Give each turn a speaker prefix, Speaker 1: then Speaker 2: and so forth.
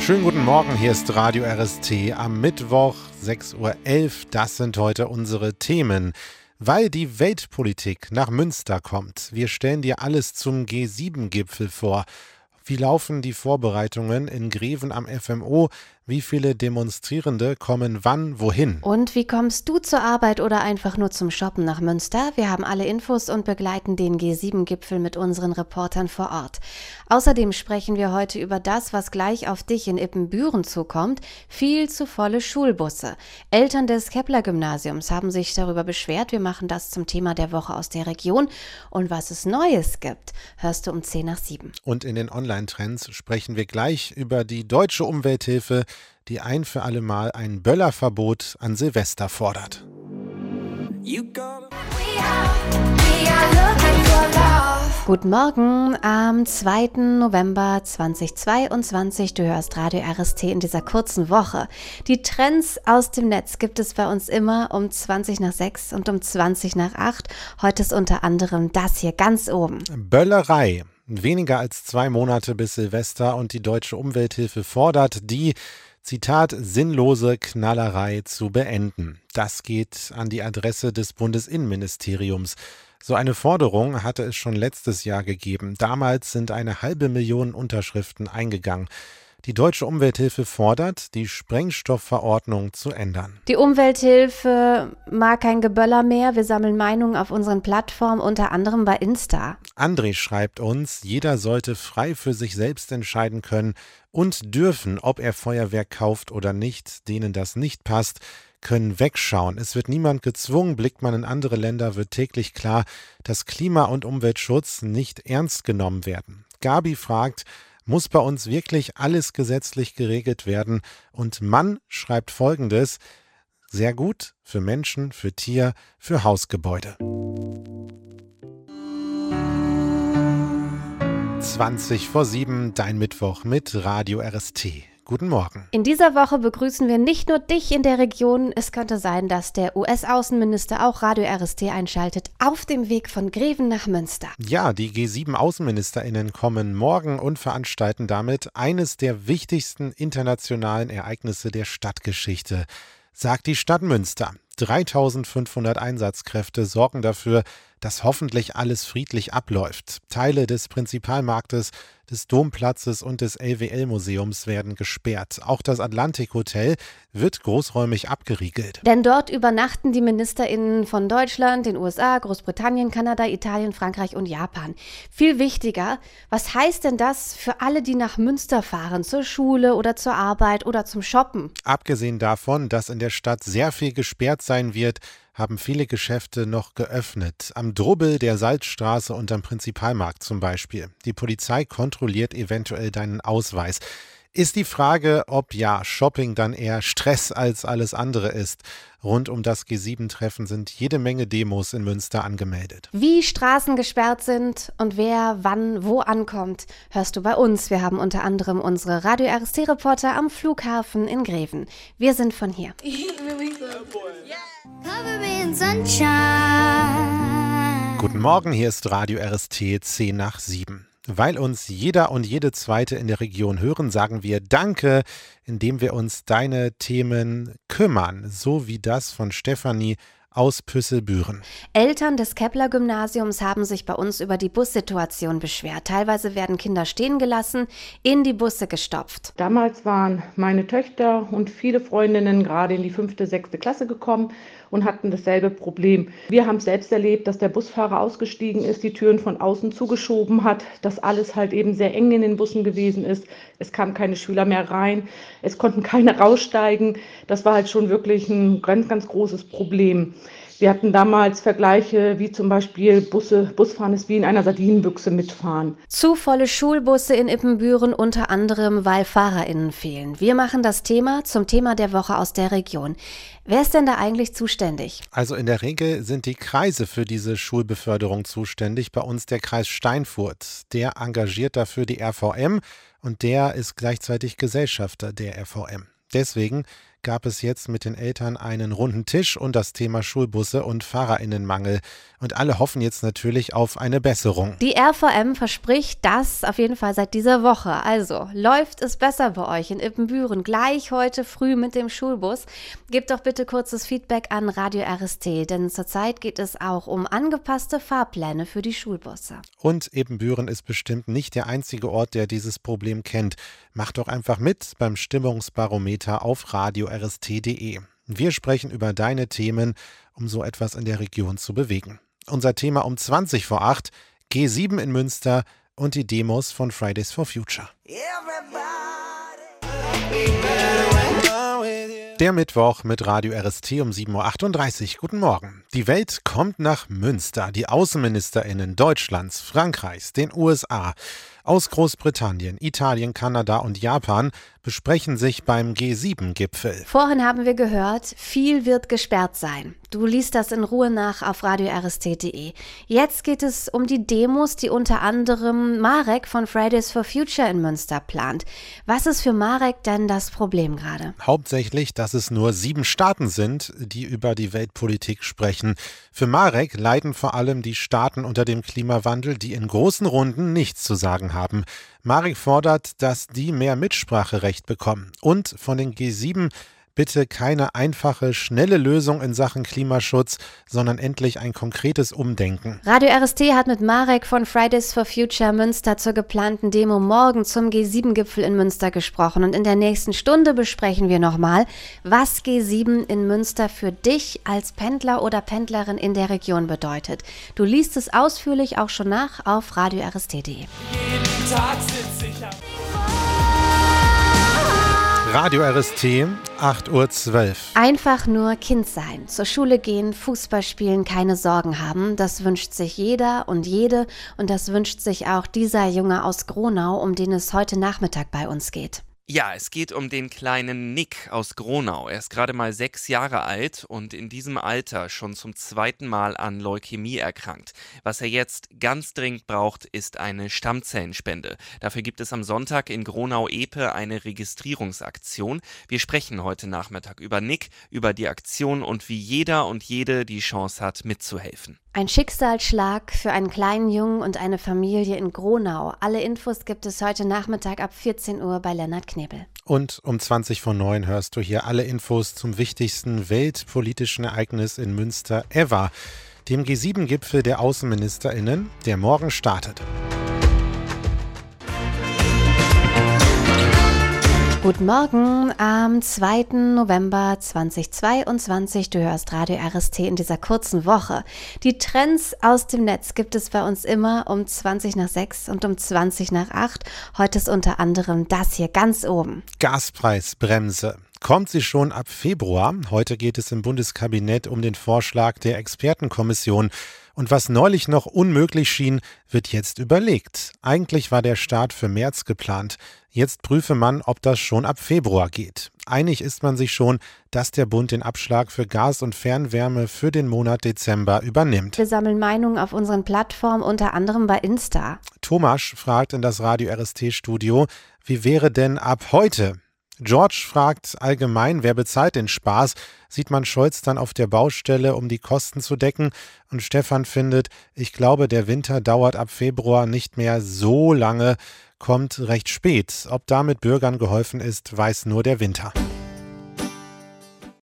Speaker 1: Schönen guten Morgen, hier ist Radio RST am Mittwoch 6.11 Uhr. Das sind heute unsere Themen. Weil die Weltpolitik nach Münster kommt. Wir stellen dir alles zum G7-Gipfel vor. Wie laufen die Vorbereitungen in Greven am FMO? Wie viele Demonstrierende kommen wann, wohin?
Speaker 2: Und wie kommst du zur Arbeit oder einfach nur zum Shoppen nach Münster? Wir haben alle Infos und begleiten den G7-Gipfel mit unseren Reportern vor Ort. Außerdem sprechen wir heute über das, was gleich auf dich in Ippenbüren zukommt. Viel zu volle Schulbusse. Eltern des Kepler-Gymnasiums haben sich darüber beschwert. Wir machen das zum Thema der Woche aus der Region. Und was es Neues gibt, hörst du um 6:50.
Speaker 1: Und in den Online-Trends sprechen wir gleich über die deutsche Umwelthilfe, die ein für alle Mal ein Böllerverbot an Silvester fordert.
Speaker 2: Guten Morgen am 2. November 2022. Du hörst Radio RST in dieser kurzen Woche. Die Trends aus dem Netz gibt es bei uns immer um 6:20 und um 7:20. Heute ist unter anderem das hier ganz oben.
Speaker 1: Böllerei. Weniger als 2 Monate bis Silvester und die deutsche Umwelthilfe fordert, die, Zitat, sinnlose Knallerei zu beenden. Das geht an die Adresse des Bundesinnenministeriums. So eine Forderung hatte es schon letztes Jahr gegeben. Damals sind 500.000 Unterschriften eingegangen. Die deutsche Umwelthilfe fordert, die Sprengstoffverordnung zu ändern.
Speaker 2: Die Umwelthilfe mag kein Geböller mehr. Wir sammeln Meinungen auf unseren Plattformen, unter anderem bei Insta.
Speaker 1: André schreibt uns, jeder sollte frei für sich selbst entscheiden können und dürfen, ob er Feuerwerk kauft oder nicht. Denen das nicht passt, können wegschauen. Es wird niemand gezwungen. Blickt man in andere Länder, wird täglich klar, dass Klima- und Umweltschutz nicht ernst genommen werden. Gabi fragt, muss bei uns wirklich alles gesetzlich geregelt werden? Und Mann schreibt Folgendes: Sehr gut für Menschen, für Tier, für Hausgebäude. 6:20, dein Mittwoch mit Radio RST. Guten Morgen.
Speaker 2: In dieser Woche begrüßen wir nicht nur dich in der Region. Es könnte sein, dass der US-Außenminister auch Radio RST einschaltet, auf dem Weg von Greven nach Münster.
Speaker 1: Ja, die G7-AußenministerInnen kommen morgen und veranstalten damit eines der wichtigsten internationalen Ereignisse der Stadtgeschichte, sagt die Stadt Münster. 3.500 Einsatzkräfte sorgen dafür, dass hoffentlich alles friedlich abläuft. Teile des Prinzipalmarktes, des Domplatzes und des LWL-Museums werden gesperrt. Auch das Atlantik-Hotel wird großräumig abgeriegelt.
Speaker 2: Denn dort übernachten die MinisterInnen von Deutschland, den USA, Großbritannien, Kanada, Italien, Frankreich und Japan. Viel wichtiger, was heißt denn das für alle, die nach Münster fahren, zur Schule oder zur Arbeit oder zum Shoppen?
Speaker 1: Abgesehen davon, dass in der Stadt sehr viel gesperrt sein wird, haben viele Geschäfte noch geöffnet. Am Drubbel der Salzstraße und am Prinzipalmarkt zum Beispiel. Die Polizei kontrolliert eventuell deinen Ausweis. Ist die Frage, ob Shopping dann eher Stress als alles andere ist. Rund um das G7-Treffen sind jede Menge Demos in Münster angemeldet.
Speaker 2: Wie Straßen gesperrt sind und wer wann wo ankommt, hörst du bei uns. Wir haben unter anderem unsere Radio RST-Reporter am Flughafen in Greven. Wir sind von hier.
Speaker 1: Guten Morgen, hier ist Radio RST 6:10. Weil uns jeder und jede Zweite in der Region hören, sagen wir Danke, indem wir uns deine Themen kümmern, so wie das von Stefanie aus Püsselbüren.
Speaker 2: Eltern des Kepler-Gymnasiums haben sich bei uns über die Bussituation beschwert. Teilweise werden Kinder stehen gelassen, in die Busse gestopft.
Speaker 3: Damals waren meine Töchter und viele Freundinnen gerade in die 5., 6. Klasse gekommen und hatten dasselbe Problem. Wir haben es selbst erlebt, dass der Busfahrer ausgestiegen ist, die Türen von außen zugeschoben hat, dass alles halt eben sehr eng in den Bussen gewesen ist. Es kamen keine Schüler mehr rein, es konnten keine raussteigen. Das war halt schon wirklich ein ganz, ganz großes Problem. Wir hatten damals Vergleiche, wie zum Beispiel Busfahren ist wie in einer Sardinenbüchse mitfahren.
Speaker 2: Zu volle Schulbusse in Ippenbüren, unter anderem, weil FahrerInnen fehlen. Wir machen das Thema zum Thema der Woche aus der Region. Wer ist denn da eigentlich zuständig?
Speaker 1: Also in der Regel sind die Kreise für diese Schulbeförderung zuständig. Bei uns der Kreis Steinfurt. Der engagiert dafür die RVM und der ist gleichzeitig Gesellschafter der RVM. Deswegen gab es jetzt mit den Eltern einen runden Tisch und das Thema Schulbusse und FahrerInnenmangel. Und alle hoffen jetzt natürlich auf eine Besserung.
Speaker 2: Die RVM verspricht das auf jeden Fall seit dieser Woche. Also, läuft es besser bei euch in Ippenbüren gleich heute früh mit dem Schulbus? Gebt doch bitte kurzes Feedback an Radio RST, denn zurzeit geht es auch um angepasste Fahrpläne für die Schulbusse.
Speaker 1: Und Ippenbüren ist bestimmt nicht der einzige Ort, der dieses Problem kennt. Macht doch einfach mit beim Stimmungsbarometer auf radiorst.de. Wir sprechen über deine Themen, um so etwas in der Region zu bewegen. Unser Thema um 20 vor 8, G7 in Münster und die Demos von Fridays for Future. Der Mittwoch mit Radio RST um 7.38 Uhr. Guten Morgen. Die Welt kommt nach Münster. Die AußenministerInnen Deutschlands, Frankreichs, den USA, aus Großbritannien, Italien, Kanada und Japan besprechen sich beim G7-Gipfel.
Speaker 2: Vorhin haben wir gehört, viel wird gesperrt sein. Du liest das in Ruhe nach auf radiorst.de. Jetzt geht es um die Demos, die unter anderem Marek von Fridays for Future in Münster plant. Was ist für Marek denn das Problem gerade?
Speaker 1: Hauptsächlich, dass es nur 7 Staaten sind, die über die Weltpolitik sprechen. Für Marek leiden vor allem die Staaten unter dem Klimawandel, die in großen Runden nichts zu sagen haben. Marek fordert, dass die mehr Mitspracherecht bekommen und von den G7 bitte keine einfache, schnelle Lösung in Sachen Klimaschutz, sondern endlich ein konkretes Umdenken.
Speaker 2: Radio RST hat mit Marek von Fridays for Future Münster zur geplanten Demo morgen zum G7-Gipfel in Münster gesprochen. Und in der nächsten Stunde besprechen wir nochmal, was G7 in Münster für dich als Pendler oder Pendlerin in der Region bedeutet. Du liest es ausführlich auch schon nach auf radiorst.de.
Speaker 4: Jeden Tag sitz ich am
Speaker 1: Radio RST, 8.12 Uhr.
Speaker 2: Einfach nur Kind sein, zur Schule gehen, Fußball spielen, keine Sorgen haben, das wünscht sich jeder und jede und das wünscht sich auch dieser Junge aus Gronau, um den es heute Nachmittag bei uns geht.
Speaker 5: Ja, es geht um den kleinen Nick aus Gronau. Er ist gerade mal 6 Jahre alt und in diesem Alter schon zum 2. Mal an Leukämie erkrankt. Was er jetzt ganz dringend braucht, ist eine Stammzellenspende. Dafür gibt es am Sonntag in Gronau-Epe eine Registrierungsaktion. Wir sprechen heute Nachmittag über Nick, über die Aktion und wie jeder und jede die Chance hat, mitzuhelfen.
Speaker 2: Ein Schicksalsschlag für einen kleinen Jungen und eine Familie in Gronau. Alle Infos gibt es heute Nachmittag ab 14 Uhr bei Lennart Knebel.
Speaker 1: Und um 20:09 hörst du hier alle Infos zum wichtigsten weltpolitischen Ereignis in Münster ever, dem G7-Gipfel der AußenministerInnen, der morgen startet.
Speaker 2: Guten Morgen am 2. November 2022. Du hörst Radio RST in dieser kurzen Woche. Die Trends aus dem Netz gibt es bei uns immer um 20 nach 6 und um 20 nach 8. Heute ist unter anderem das hier ganz oben.
Speaker 1: Gaspreisbremse. Kommt sie schon ab Februar? Heute geht es im Bundeskabinett um den Vorschlag der Expertenkommission. Und was neulich noch unmöglich schien, wird jetzt überlegt. Eigentlich war der Start für März geplant. Jetzt prüfe man, ob das schon ab Februar geht. Einig ist man sich schon, dass der Bund den Abschlag für Gas und Fernwärme für den Monat Dezember übernimmt.
Speaker 2: Wir sammeln Meinungen auf unseren Plattformen, unter anderem bei Insta.
Speaker 1: Thomas fragt in das Radio RST-Studio, wie wäre denn ab heute? George fragt allgemein, wer bezahlt den Spaß? Sieht man Scholz dann auf der Baustelle, um die Kosten zu decken? Und Stefan findet, ich glaube, der Winter dauert ab Februar nicht mehr so lange, kommt recht spät. Ob damit Bürgern geholfen ist, weiß nur der Winter.